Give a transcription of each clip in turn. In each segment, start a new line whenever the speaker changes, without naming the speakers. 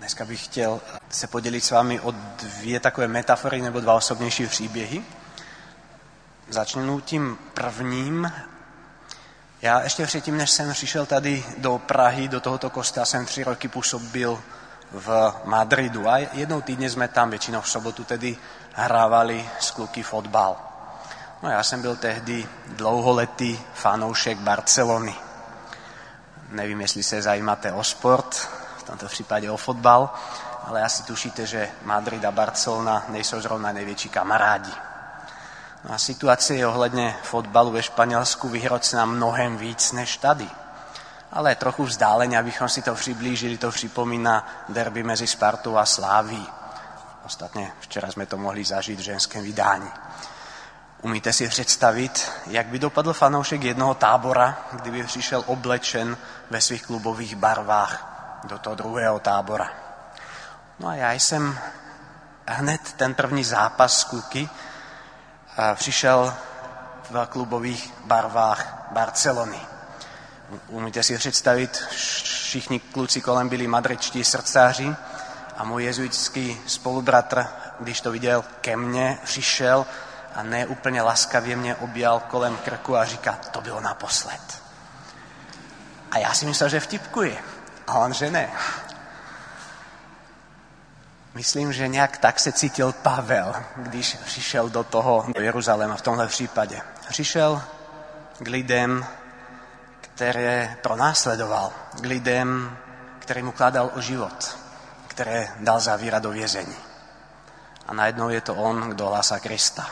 Dneska bych chtěl se podělit s vámi o dvě takové metafory nebo dva osobnější příběhy. Začnu tím prvním. Já ještě předtím, než jsem přišel tady do Prahy, do tohoto kostela, jsem 3 roky působil v Madridu a jednou týdně jsme tam, většinou v sobotu tedy, hrávali s kluky fotbal. No já jsem byl tehdy dlouholetý fanoušek Barcelony. Nevím, jestli se zajímáte o sport, v tomto případě o fotbal, ale asi tušíte, že Madrid a Barcelona nejsou zrovna největší kamarádi. No a situace je ohledně fotbalu ve Španělsku vyhrocená mnohem víc než tady. Ale trochu vzdáleně, abychom si to přiblížili, to připomíná derby mezi Spartou a Slavií. Ostatně včera jsme to mohli zažít v ženském vydání. Umíte si představit, jak by dopadl fanoušek jednoho tábora, kdyby přišel oblečen ve svých klubových barvách do toho druhého tábora? No a já jsem hned ten první zápas s kluky přišel v klubových barvách Barcelony. Umíte si představit, všichni kluci kolem byli madridští srdcaři a můj jezuitský spolubratr, když to viděl, ke mně přišel a ne úplně laskavě mě objal kolem krku a říká, to bylo naposled. A já si myslel, že vtipkuje. A on, že ne. Myslím, že nějak tak se cítil Pavel, když přišel do Jeruzaléma v tomhle případě. Přišel k lidem, které pronásledoval, k lidem, který mu kládal o život, které dal zavírat do vězení. A najednou je to on, kdo hlásá Krista.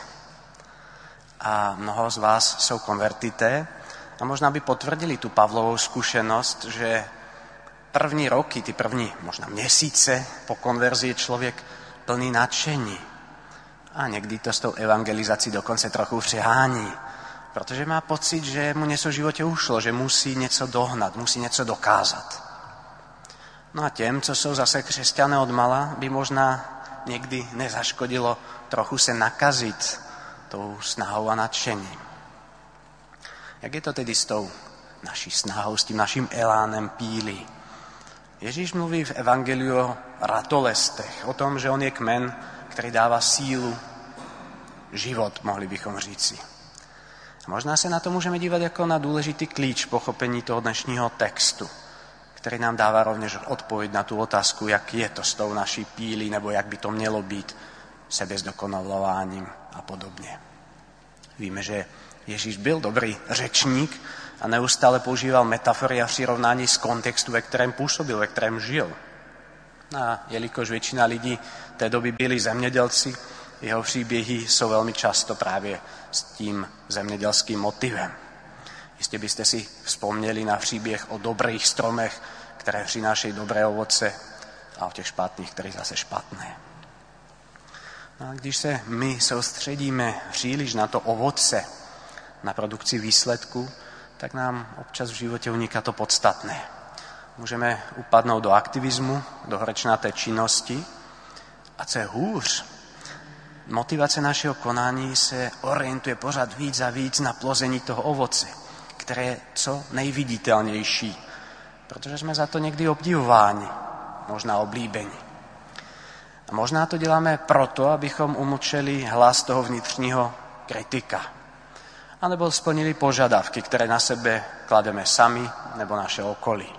A mnoho z vás jsou konvertité a možná by potvrdili tu Pavlovou zkušenost, že první roky, ty první možná měsíce po konverzi je člověk plný nadšení. A někdy to s tou evangelizací dokonce trochu přehání, protože má pocit, že mu něco v životě ušlo, že musí něco dohnat, musí něco dokázat. No a těm, co jsou zase křesťané odmala, by možná někdy nezaškodilo trochu se nakazit tou snahou a nadšením. Jak je to tedy s tou naší snahou, s tím naším elánem pílí? Ježíš mluví v evangeliu o ratolestech, o tom, že on je kmen, který dává sílu, život, mohli bychom říci. A možná se na to můžeme dívat jako na důležitý klíč pochopení toho dnešního textu, který nám dává rovněž odpověď na tu otázku, jak je to s tou naší pílí, nebo jak by to mělo být sebezdokonalováním a podobně. Víme, že Ježíš byl dobrý řečník a neustále používal metafory a přirovnání z kontextu, ve kterém působil, ve kterém žil. A jelikož většina lidí té doby byli zemědělci, jeho příběhy jsou velmi často právě s tím zemědělským motivem. Jistě byste si vzpomněli na příběh o dobrých stromech, které přinášejí dobré ovoce, a o těch špatných, které zase špatné. No a když se my soustředíme příliš na to ovoce, na produkci výsledku, tak nám občas v životě uniká to podstatné. Můžeme upadnout do aktivismu, do horečnaté činnosti a co je hůř, motivace našeho konání se orientuje pořád víc a víc na plození toho ovoce, které je co nejviditelnější, protože jsme za to někdy obdivováni, možná oblíbeni. A možná to děláme proto, abychom umlčeli hlas toho vnitřního kritika, anebo splnili požadavky, které na sebe klademe sami nebo naše okolí.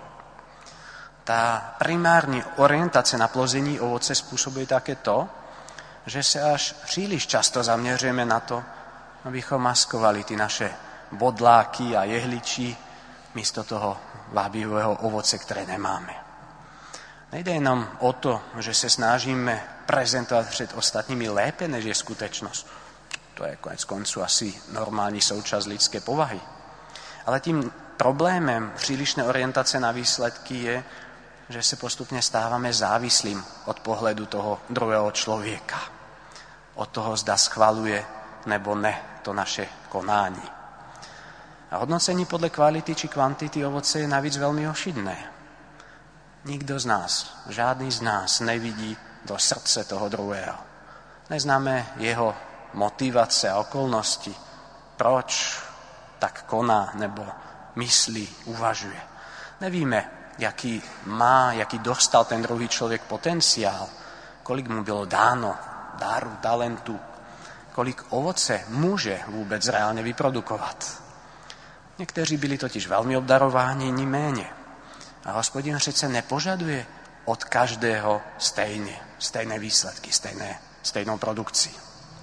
Ta primární orientace na plození ovoce způsobuje také to, že se až příliš často zaměřujeme na to, abychom maskovali ty naše bodláky a jehličí místo toho vábivého ovoce, které nemáme. Nejde jenom o to, že se snažíme prezentovat před ostatními lépe, než je skutečnost. To je konec konců asi normální součást lidské povahy. Ale tím problémem přílišné orientace na výsledky je, že se postupně stáváme závislým od pohledu toho druhého člověka. Od toho, zda schvaluje nebo ne to naše konání. A hodnocení podle kvality či kvantity ovoce je navíc velmi ošidné. Nikdo z nás, žádný z nás nevidí do srdce toho druhého. Neznáme jeho motivace a okolnosti, proč tak koná nebo myslí, uvažuje. Nevíme, jaký dostal ten druhý človek potenciál, kolik mu bylo dáno dáru, talentu, kolik ovoce môže vôbec reálne vyprodukovať. Niekteří byli totiž veľmi obdarováni, iní méně. A Hospodin přece nepožaduje od každého stejné výsledky, stejnou produkcií.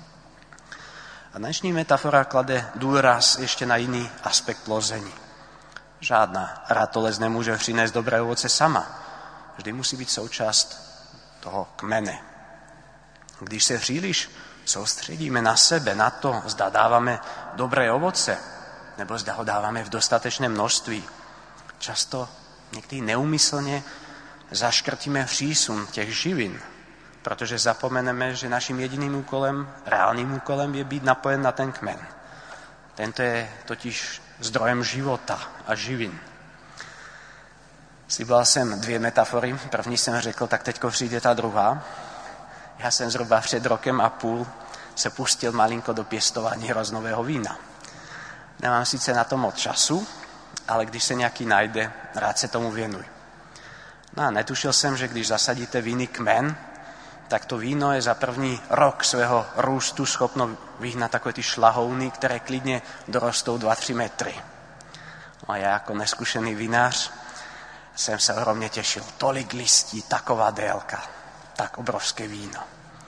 A dnešní metafora klade dôraz ešte na iný aspekt plození. Žádná ratolesť nemôže přinést dobré ovoce sama. Vždy musí byť súčasť toho kmene. Když se příliš soustředíme na sebe, na to, zda dáváme dobré ovoce, nebo zda ho dáváme v dostatečném množství, často niekedy neúmyslne zaškrtíme přísun těch živin, protože zapomeneme, že naším jediným úkolem, reálnym úkolem je byť napojen na ten kmen. Tento je totiž zdrojem života a živin. Slíbil jsem 2 metafory. První jsem řekl, tak teďko přijde ta druhá. Já jsem zhruba před 1,5 rokem se pustil malinko do pěstování hroznového vína. Nemám sice na to moc času, ale když se nějaký najde, rád se tomu věnuj. No a netušil jsem, že když zasadíte vinný kmen, tak to víno je za první rok svého růstu schopno vyhnat takové ty šlahovny, které klidně dorostou 2-3 metry. No a já jako neskušený vinář jsem se ohromně těšil. Tolik listí, taková délka, tak obrovské víno.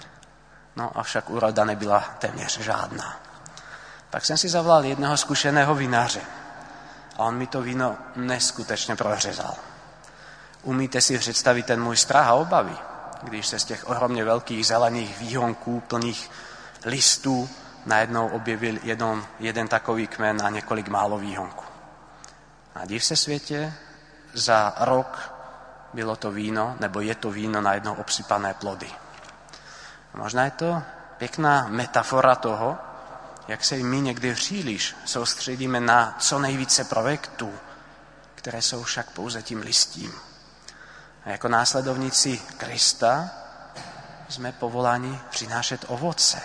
No avšak úroda nebyla téměř žádná. Pak jsem si zavolal jednoho zkušeného vináře a on mi to víno neskutečně prohřezal. Umíte si představit ten můj strach a obavy, když se z těch ohromně velkých zelených výhonků plných listů najednou objevil jeden takový kmen a několik málo výhonků. A div se světě, za rok bylo to víno, nebo je to víno najednou obsypané plody. A možná je to pěkná metafora toho, jak se my někdy příliš soustředíme na co nejvíce projektů, které jsou však pouze tím listím. A jako následovníci Krista jsme povoláni přinášet ovoce.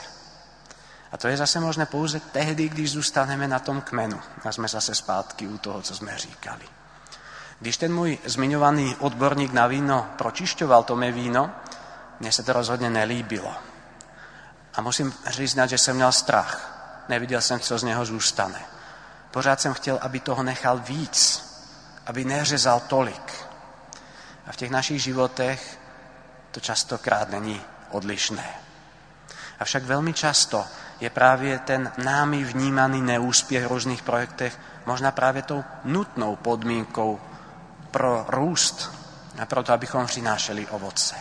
A to je zase možné pouze tehdy, když zůstaneme na tom kmenu. A jsme zase zpátky u toho, co jsme říkali. Když ten můj zmiňovaný odborník na víno pročišťoval to mé víno, mně se to rozhodně nelíbilo. A musím říct, že jsem měl strach. Neviděl jsem, co z něho zůstane. Pořád jsem chtěl, aby toho nechal víc, aby neřezal tolik. A v těch našich životech to častokrát není odlišné. Avšak velmi často je právě ten námi vnímaný neúspěch v různých projektech možná právě tou nutnou podmínkou pro růst a proto, abychom přinášeli ovoce.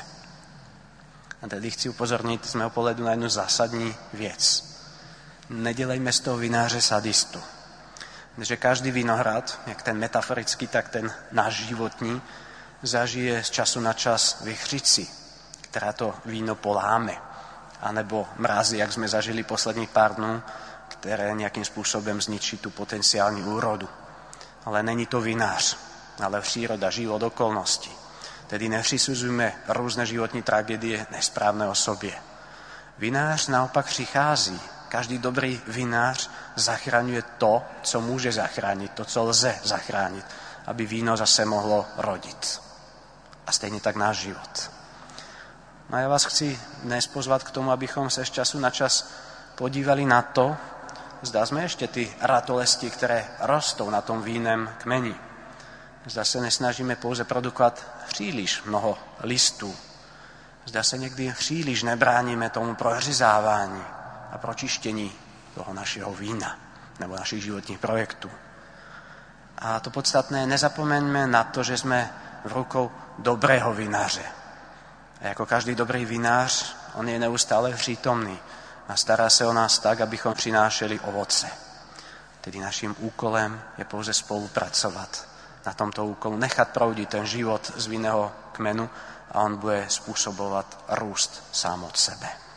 A tedy chci upozornit z mého pohledu na jednu zásadní věc. Nedělejme z toho vináře sadistu. Že každý vinohrad, jak ten metaforický, tak ten náš životní, zažije z času na čas vichřici, která to víno poláme, anebo mrazy, jak jsme zažili posledních pár dnů, které nějakým způsobem zničí tu potenciální úrodu. Ale není to vinář, ale příroda, život, okolnosti. Tedy nepřisuzujme různé životní tragédie nesprávné osobě. Vinář naopak přichází. Každý dobrý vinář zachraňuje to, co může zachránit, to, co lze zachránit, aby víno zase mohlo rodit. A stejně tak náš život. No a já vás chci dnes pozvat k tomu, abychom se z času na čas podívali na to, zda jsme ještě ty ratolesti, které rostou na tom vínem kmeni. Zda se nesnažíme pouze produkovat příliš mnoho listů. Zda se někdy příliš nebráníme tomu prohřizávání a pročištění toho našeho vína nebo našich životních projektů. A to podstatné, nezapomeňme na to, že jsme v rukou dobrého vináře. A jako každý dobrý vinář, on je neustále přítomný a stará se o nás tak, abychom přinášeli ovoce. Tedy naším úkolem je pouze spolupracovat na tomto úkolu, nechat proudit ten život z vinného kmenu a on bude způsobovat růst sám od sebe.